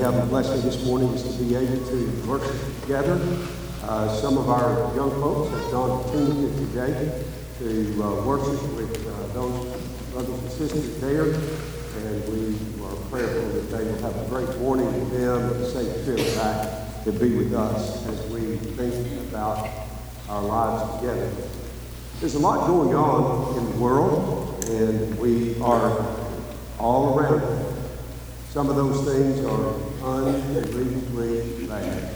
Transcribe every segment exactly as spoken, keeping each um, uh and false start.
have a blessing this morning is to be able to worship together. Uh, some of our young folks have gone to Tunica today to uh, worship with uh, those brothers and sisters there, and we are prayerful that they will have a great morning with them and a safe trip back to be with us as we think about our lives together. There's a lot going on in the world, and we are all around it. Some of those things are unbelievably bad.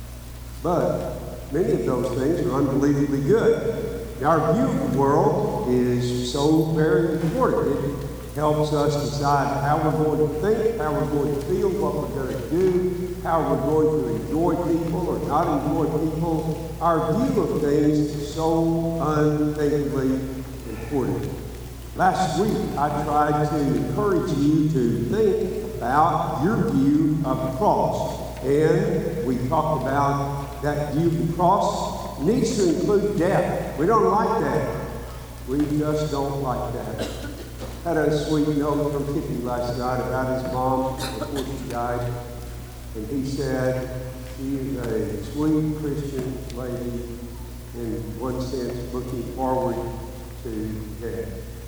But many of those things are unbelievably good. Our view of the world is so very important. It helps us decide how we're going to think, how we're going to feel, what we're going to do, how we're going to enjoy people or not enjoy people. Our view of things is so unthinkably important. Last week, I tried to encourage you to think about your view of the cross. And we talked about that view of the cross needs to include death. We don't like that. We just don't like that. Had a sweet note from Kippy last night about his mom before she died. And he said, she is a sweet Christian lady, in one sense, looking forward to death.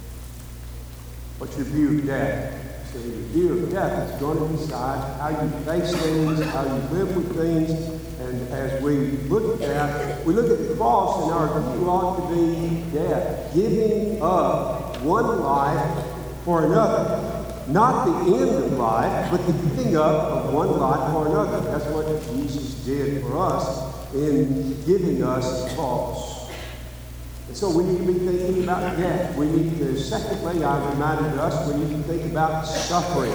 What's your view of death? So your view of death is going to decide how you face things, how you live with things. And as we look at that, we look at the cross, and our view ought to be death, giving up one life for another. Not the end of life, but the giving up of one life for another. That's what Jesus did for us in giving us the cross. And so we need to be thinking about death. We need to, secondly, I reminded us, we need to think about suffering.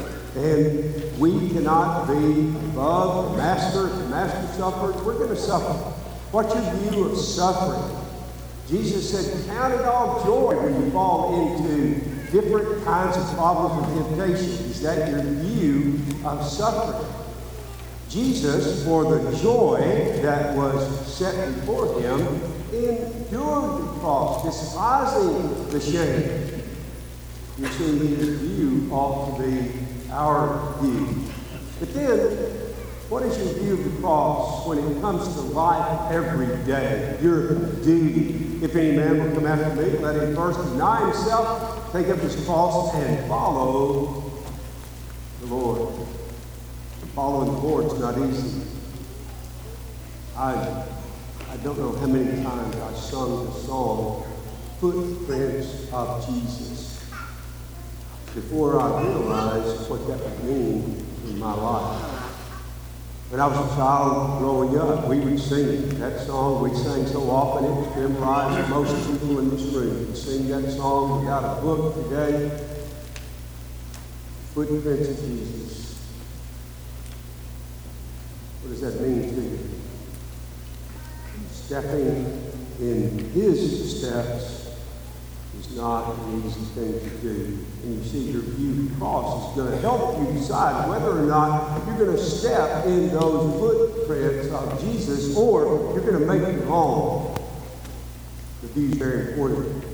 And we cannot be above the master. If the master suffers, we're going to suffer. What's your view of suffering? Jesus said, count it all joy when you fall into different kinds of problems and temptations. Is that your view of suffering? Jesus, for the joy that was set before him, endured the cross, despising the shame. You see, his view ought to be our view. But then, what is your view of the cross when it comes to life every day? Your duty. If any man will come after me, let him first deny himself, take up his cross, and follow the Lord. Following the Lord is not easy. I I don't know how many times I sung the song, Footprints of Jesus, before I realized what that would mean in my life. When I was a child growing up, we would sing that song. We sang so often, it was memorized. Most people in this room would sing that song. We got a book today, Footprints of Jesus. What does that mean to you? Stepping in his steps is not an easy thing to do. And you see, your view of the cross is going to help you decide whether or not you're going to step in those footprints of Jesus or you're going to make it wrong. The view is very important.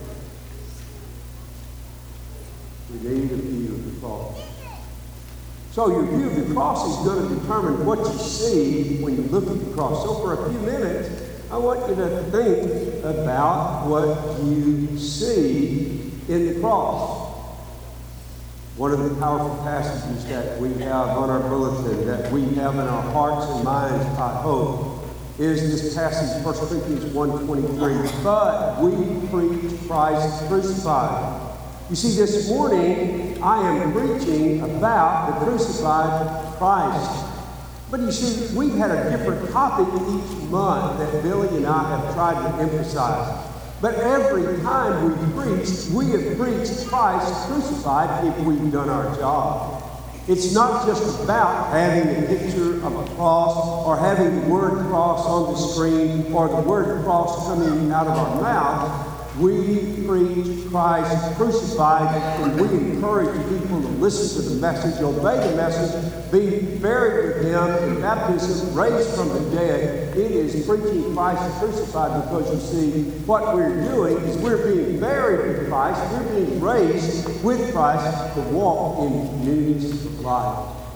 We need a view of the cross. So your view of the cross is going to determine what you see when you look at the cross. So for a few minutes, I want you to think about what you see in the cross. One of the powerful passages that we have on our bulletin, that we have in our hearts and minds, I hope, is this passage, First Corinthians one twenty-three. But we preach Christ crucified. You see, this morning, I am preaching about the crucified Christ. But you see, we've had a different topic each month that Billy and I have tried to emphasize. But every time we've preached, we have preached Christ crucified if we've done our job. It's not just about having a picture of a cross or having the word cross on the screen or the word cross coming out of our mouth. We preach Christ crucified, and we encourage people to listen to the message, obey the message, be buried with him in baptism, raised from the dead. It is preaching Christ crucified because, you see, what we're doing is we're being buried with Christ, we're being raised with Christ to walk in newness of life.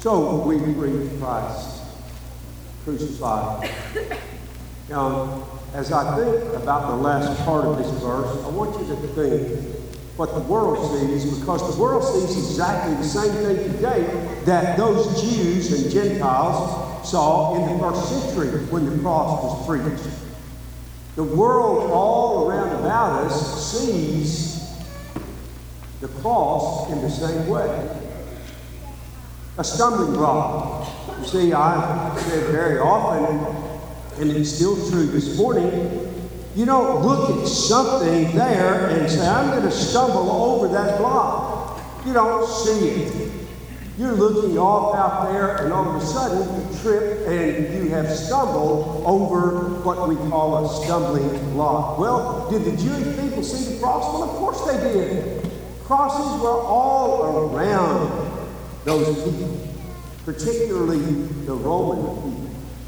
So we preach Christ crucified. Now, as I think about the last part of this verse, I want you to think what the world sees, because the world sees exactly the same thing today that those Jews and Gentiles saw in the first century when the cross was preached. The world all around about us sees the cross in the same way. A stumbling block. You see, I've said very often, and it's still true this morning, you don't look at something there and say, I'm going to stumble over that block. You don't see it. You're looking off out there, and all of a sudden you trip and you have stumbled over what we call a stumbling block. Well, did the Jewish people see the cross? Well, of course they did. Crosses were all around those people, particularly the Roman people.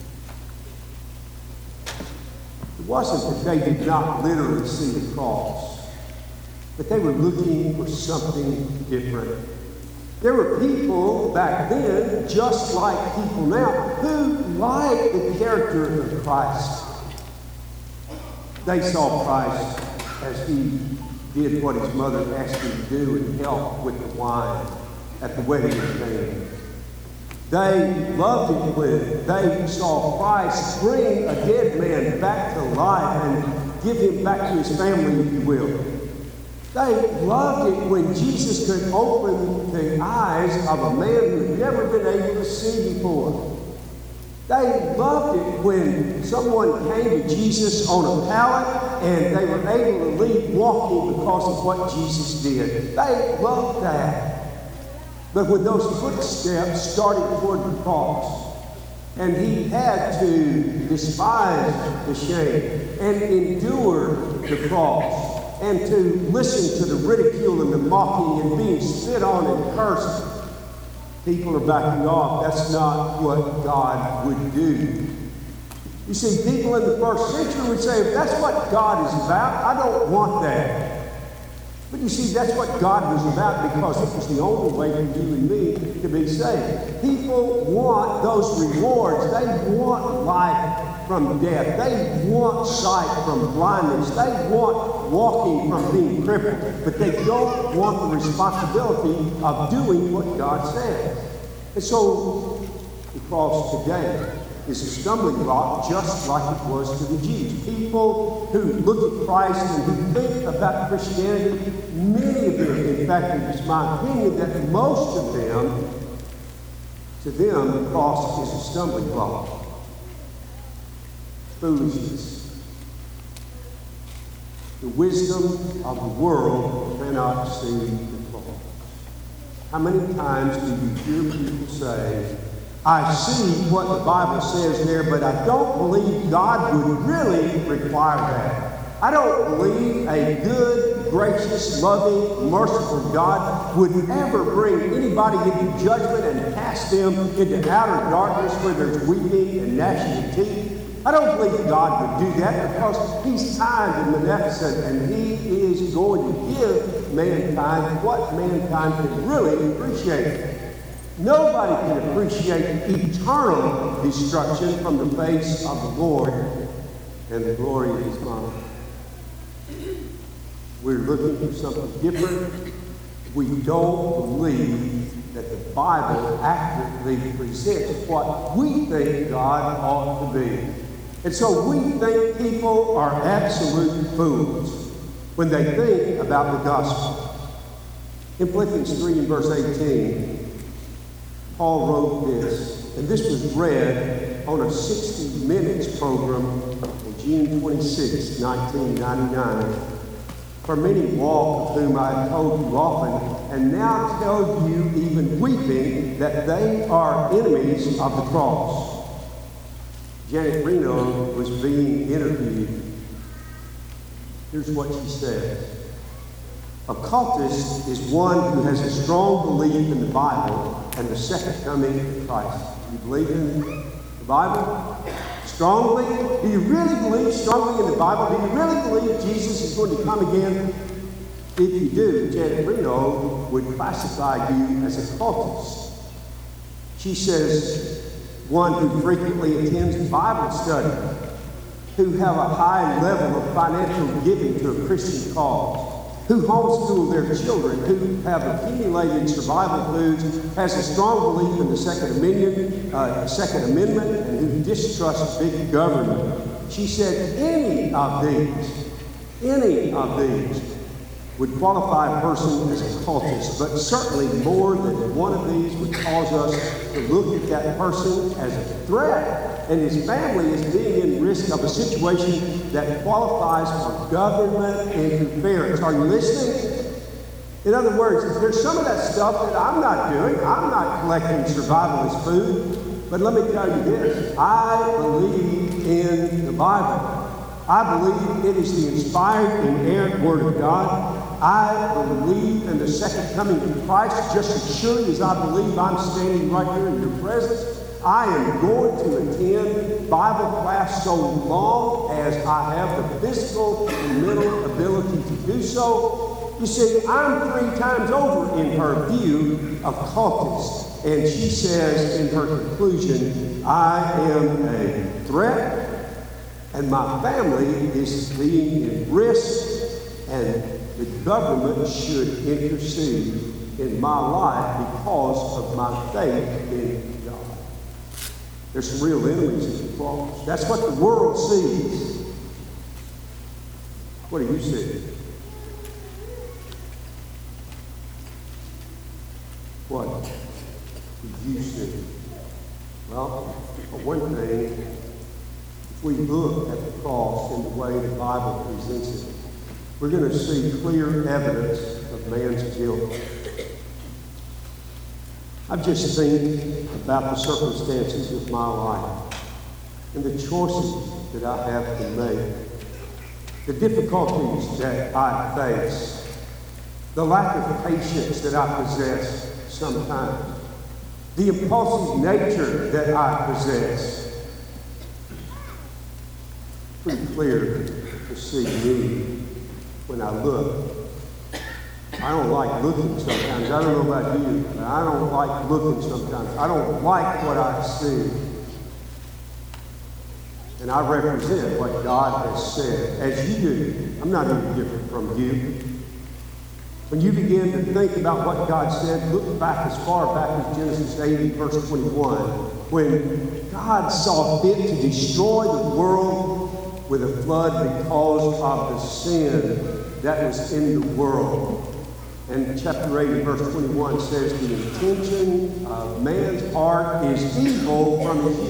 It wasn't that they did not literally see the cross, but they were looking for something different. There were people back then, just like people now, who liked the character of Christ. They saw Christ as he did what his mother asked him to do and help with the wine at the wedding of Cana. They loved it when they saw Christ bring a dead man back to life and give him back to his family, if you will. They loved it when Jesus could open the eyes of a man who had never been able to see before. They loved it when someone came to Jesus on a pallet and they were able to leave walking because of what Jesus did. They loved that. But when those footsteps started toward the cross, and he had to despise the shame and endure the cross, and to listen to the ridicule and the mocking and being spit on and cursed, people are backing off. That's not what God would do. You see, people in the first century would say, if that's what God is about, I don't want that. But you see, that's what God was about, because it was the only way for you and me to be saved. People want those rewards. They want life from death. They want sight from blindness. They want walking from being crippled. But they don't want the responsibility of doing what God says. And so the cross today is a stumbling block, just like it was to the Jews. People who look at Christ and who think about Christianity, many of them, in fact, it is my opinion that most of them, to them, the cross is a stumbling block. Foolishness. The wisdom of the world cannot see the cross. How many times do you hear people say, I see what the Bible says there, but I don't believe God would really require that. I don't believe a good, gracious, loving, merciful God would ever bring anybody into judgment and cast them into outer darkness where there's weeping and gnashing of teeth. I don't believe God would do that, because he's kind and beneficent, and he is going to give mankind what mankind can really appreciate. Nobody can appreciate eternal destruction from the face of the Lord and the glory of his mind. We're looking for something different. We don't believe that the Bible accurately presents what we think God ought to be. And so we think people are absolute fools when they think about the gospel. In Philippians three and verse eighteen, Paul wrote this, and this was read on a sixty minutes program on June twenty-sixth, nineteen ninety-nine. For many walk, of whom I have told you often, and now tell you even weeping, that they are enemies of the cross. Janet Reno was being interviewed. Here's what she said. A cultist is one who has a strong belief in the Bible and the second coming of Christ. Do you believe in the Bible? Strongly? Do you really believe strongly in the Bible? Do you really believe Jesus is going to come again? If you do, Janet Reno would classify you as a cultist. She She says, one who frequently attends Bible study, who have a high level of financial giving to a Christian cause, who homeschool their children, who have accumulated survival foods, has a strong belief in the Second Amendment, uh, Second Amendment, and who distrusts big government. She said any of these, any of these would qualify a person as a cultist, but certainly more than one of these would cause us to look at that person as a threat and his family as being in risk of a situation that qualifies for government interference. Are you listening? In other words, there's some of that stuff that I'm not doing. I'm not collecting survivalist food. But let me tell you this. I believe in the Bible. I believe it is the inspired, inerrant Word of God. I believe in the second coming of Christ just as surely as I believe I'm standing right here in your presence. I am going to attend Bible class so long as I have the physical and mental ability to do so. You see, I'm three times over in her view of cultists. And she says in her conclusion, I am a threat, and my family is being in risk, and the government should intercede in my life because of my faith in God. There's some real enemies at the cross. That's what the world sees. What do you see? What do you see? Well, for one thing, if we look at the cross in the way the Bible presents it, we're going to see clear evidence of man's guilt. I've just think about the circumstances of my life and the choices that I have to make, the difficulties that I face, the lack of patience that I possess sometimes, the impulsive nature that I possess. Pretty clear to see me when I look. I don't like looking sometimes. I don't know about you, but I don't like looking sometimes. I don't like what I see. And I represent what God has said, as you do. I'm not any different from you. When you begin to think about what God said, look back as far back as Genesis eighty, verse twenty-one, when God saw fit to destroy the world with a flood because of the sin that was in the world. And chapter eight, verse twenty-one says, the intention of man's heart is evil from his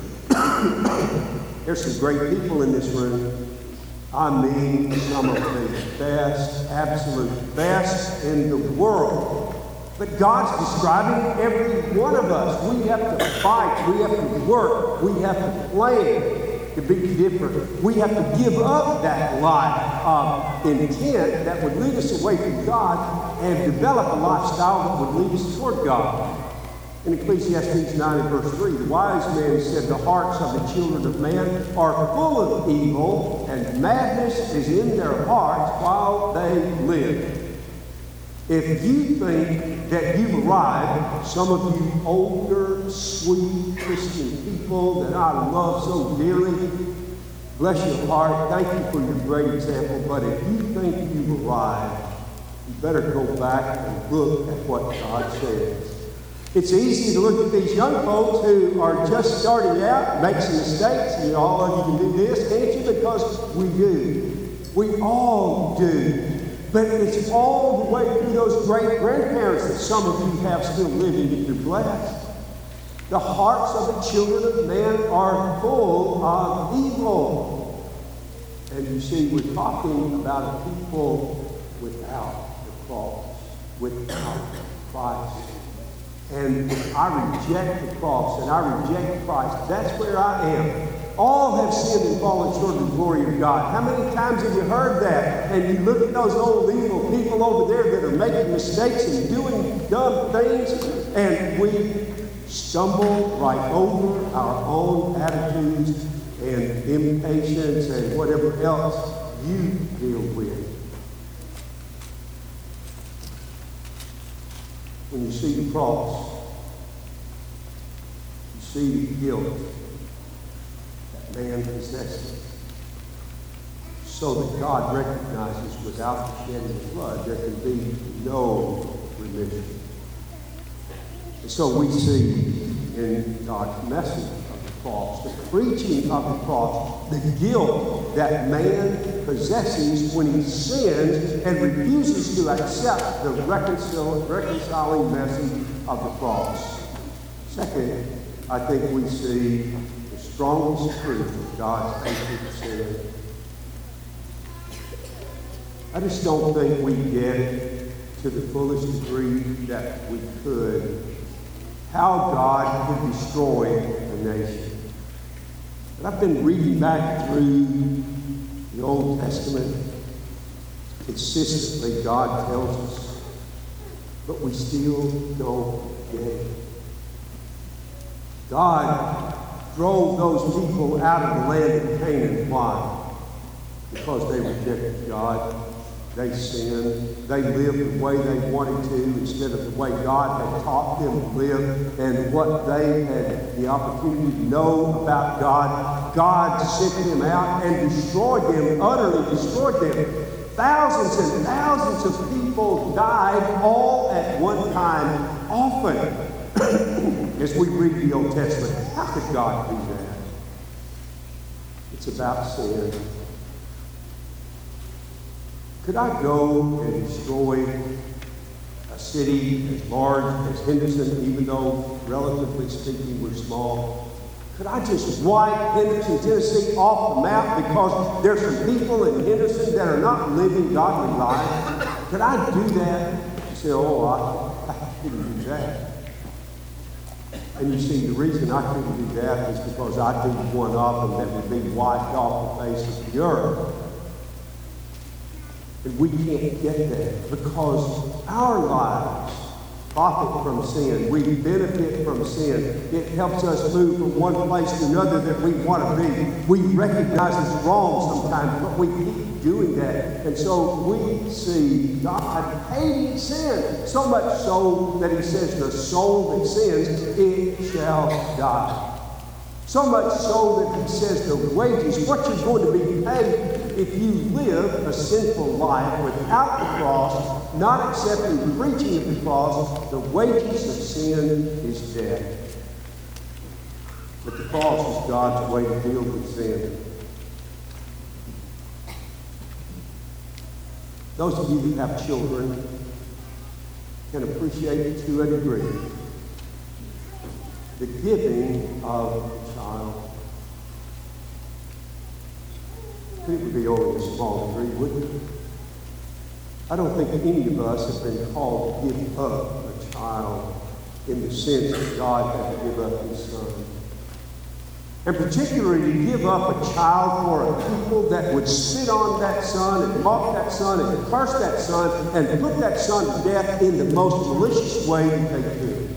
youth. There's some great people in this room. I mean, some of the best, absolute best in the world. But God's describing every one of us. We have to fight. We have to work. We have to plan to be different. We have to give up that life of intent that would lead us away from God and develop a lifestyle that would lead us toward God. In Ecclesiastes nine and verse three, the wise man said, the hearts of the children of man are full of evil, and madness is in their hearts while they live. If you think that you've arrived, some of you older, sweet Christian people that I love so dearly, bless your heart, thank you for your great example, but if you think you've arrived, you better go back and look at what God says. It's easy to look at these young folks who are just starting out, make some mistakes, and all of you can do this, can't you? Because we do. We all do. But it's all the way through those great grandparents that some of you have still living that you're blessed. The hearts of the children of man are full of evil. And you see, we're talking about a people without the cross, without Christ. And I reject the cross and I reject Christ. That's where I am. All have sinned and fallen short of the glory of God. How many times have you heard that? And you look at those old evil people over there that are making mistakes and doing dumb things, and we stumble right over our own attitudes and impatience and whatever else you deal with. When you see the cross, see the guilt that man possesses, so that God recognizes without the shedding of blood there can be no remission. And so we see in God's message of the cross, the preaching of the cross, the guilt that man possesses when he sins and refuses to accept the reconcil- reconciling message of the cross. Second, I think we see the strongest proof of God's hatred of sin. I just don't think we get it to the fullest degree that we could, how God could destroy a nation. But I've been reading back through the Old Testament. Consistently, God tells us, but we still don't get it. God drove those people out of the land of Canaan. Why? Because they rejected God. They sinned. They lived the way they wanted to instead of the way God had taught them to live and what they had the opportunity to know about God. God sent them out and destroyed them, utterly destroyed them. Thousands and thousands of people died all at one time, often. As we read the Old Testament, how could God do that? It's about sin. Could I go and destroy a city as large as Henderson, even though, relatively speaking, we're small? Could I just wipe Henderson, Tennessee off the map because there's some people in Henderson that are not living godly lives? Could I do that? You say, oh, I, I couldn't do that. And you see, the reason I couldn't do that is because I'd be one of them that would be wiped off the face of the earth. And we can't get that because our lives profit from sin. We benefit from sin. It helps us move from one place to another that we want to be. We recognize it's wrong sometimes, but we keep doing that. And so we see God hating sin, so much so that he says the soul that sins, it shall die. So much so that he says the wages, what you're going to be paid if you live a sinful life without the cross, not accepting the preaching of the cross, the wages of sin is death. But the cross is God's way to deal with sin. Those of you who have children can appreciate it to a degree. The giving of a child. It would be only a small degree, wouldn't it? I don't think any of us have been called to give up a child in the sense that God had to give up his son. And particularly to give up a child for a people that would spit on that son and mock that son and curse that son and put that son to death in the most malicious way that they could.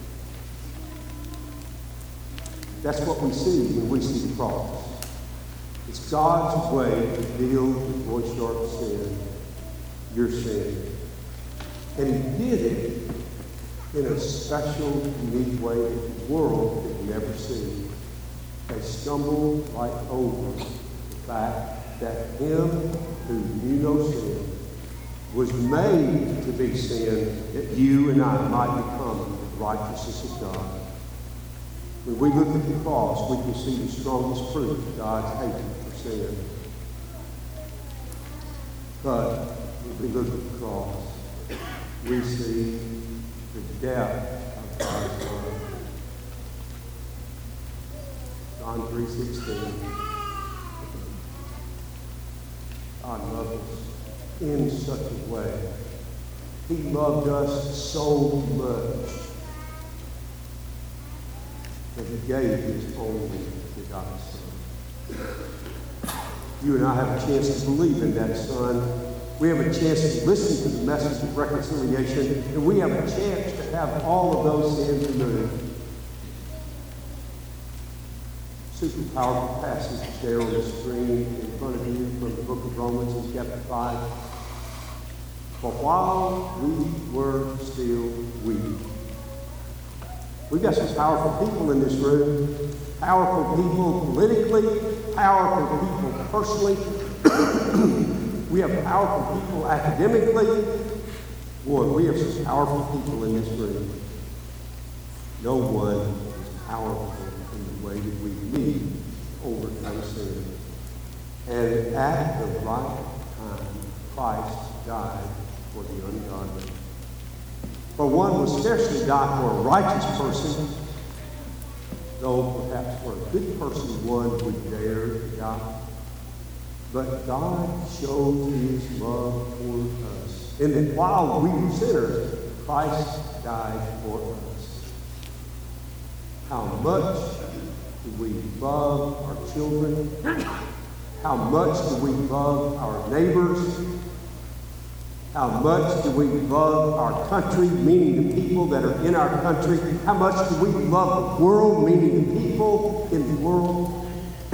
That's what we see when we see the cross. It's God's way to deal with your sharp sin, your sin. And he did it in a special, unique way that the world could never see. They stumbled right over the fact that him who knew no sin was made to be sin that you and I might become the righteousness of God. When we look at the cross, we can see the strongest proof of God's hatred for sin. But when we look at the cross, we see the depth of God's love. John three sixteen. God loved us in such a way. He loved us so much that he gave his only begotten Son. You and I have a chance to believe in that Son. We have a chance to listen to the message of reconciliation, and we have a chance to have all of those sins removed. Super powerful passage there on the screen in front of you from the book of Romans in chapter five. For while we were still weak, We've got some powerful people in this room. Powerful people politically, powerful people personally. We have powerful people academically. Boy, we have some powerful people in this room. No one is powerful in the way that we need to overcome sin. And at the right time, Christ died for the ungodly. For one will scarcely die for a righteous person, though perhaps for a good person one would dare to die. But God showed his love toward us, in that while we were sinners, Christ died for us. How much do we love our children? How much do we love our neighbors? How much do we love our country, meaning the people that are in our country? How much do we love the world, meaning the people in the world?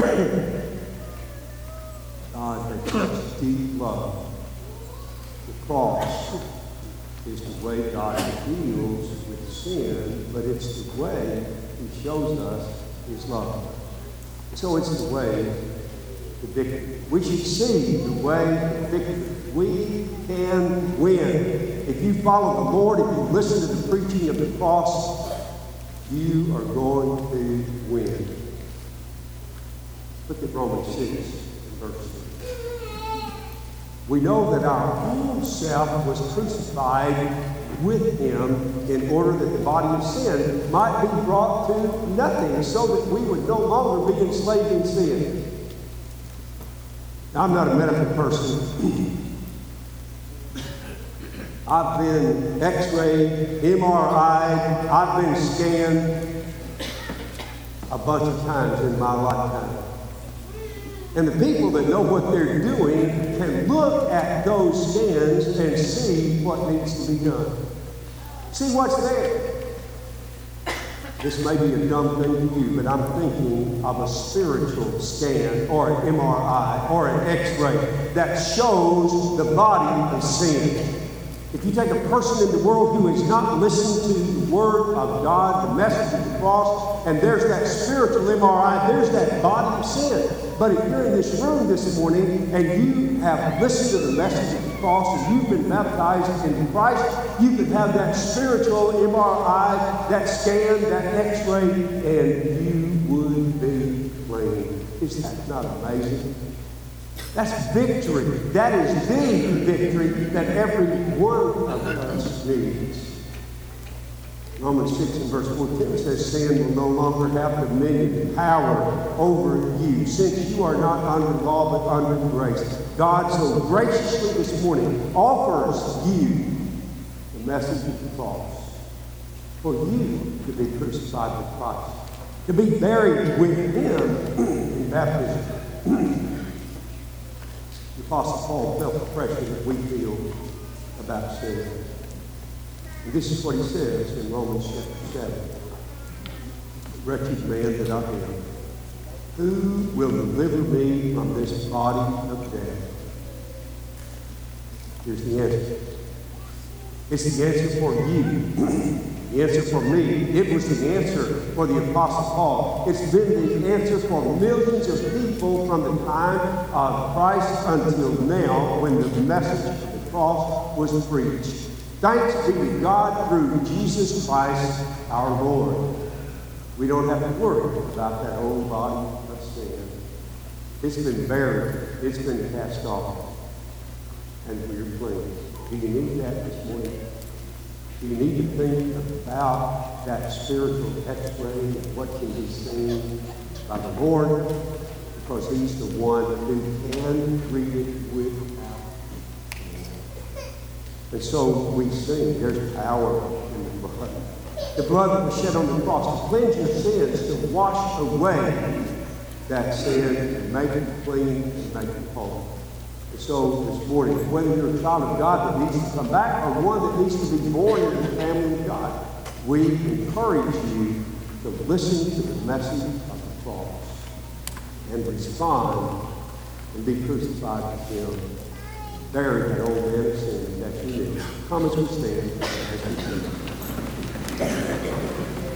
God has such deep love. The cross is the way God deals with sin, but it's the way he shows us his love. So it's the way to victory. We should see the way to victory. We can win. If you follow the Lord, if you listen to the preaching of the cross, you are going to win. Look at Romans six, verse six. We know that our old self was crucified with him in order that the body of sin might be brought to nothing, so that we would no longer be enslaved in sin. Now, I'm not a medical person. I've been x-rayed, M R I'd, I've been scanned a bunch of times in my lifetime. And the people that know what they're doing can look at those scans and see what needs to be done. See what's there. This may be a dumb thing to you, but I'm thinking of a spiritual scan or an M R I or an x-ray that shows the body of sin. If you take a person in the world who has not listened to the Word of God, the message of the cross, and there's that spiritual M R I, there's that body of sin. But if you're in this room this morning and you have listened to the message of the cross and you've been baptized into Christ, you can have that spiritual M R I, that scan, that x-ray, and you would be clean. Is that not amazing? That's victory. That is the victory that every one of us needs. Romans six and verse fourteen says, sin will no longer have dominion and power over you, since you are not under law but under grace. God so graciously this morning offers you the message of the cross for you to be crucified with Christ, to be buried with him in baptism. The Apostle Paul felt the pressure that we feel about sin. And this is what he says in Romans chapter seven. Wretched man that I am, who will deliver me from this body of death? Here's the answer. It's the answer for you. The answer for me. It was the answer for the Apostle Paul. It's been the answer for millions of people from the time of Christ until now, when the message of the cross was preached. Thanks be to God through Jesus Christ our Lord. We don't have to worry about that old body of sin. It's been buried. It's been cast off. And we're clean. Do you need that this morning? Do you need to think about that spiritual x-ray and what can be seen by the Lord? Because he's the one who can read it without. And so we sing, there's power in the blood. The blood that was shed on the cross to cleanse your sins, to wash away that sin and make it clean and make it whole. And so this morning, whether you're a child of God that needs to come back or one that needs to be born into the family of God, we encourage you to listen to the message of the cross and respond and be crucified with him. Bury that old man of sin that you need. Come as we stand as we sing.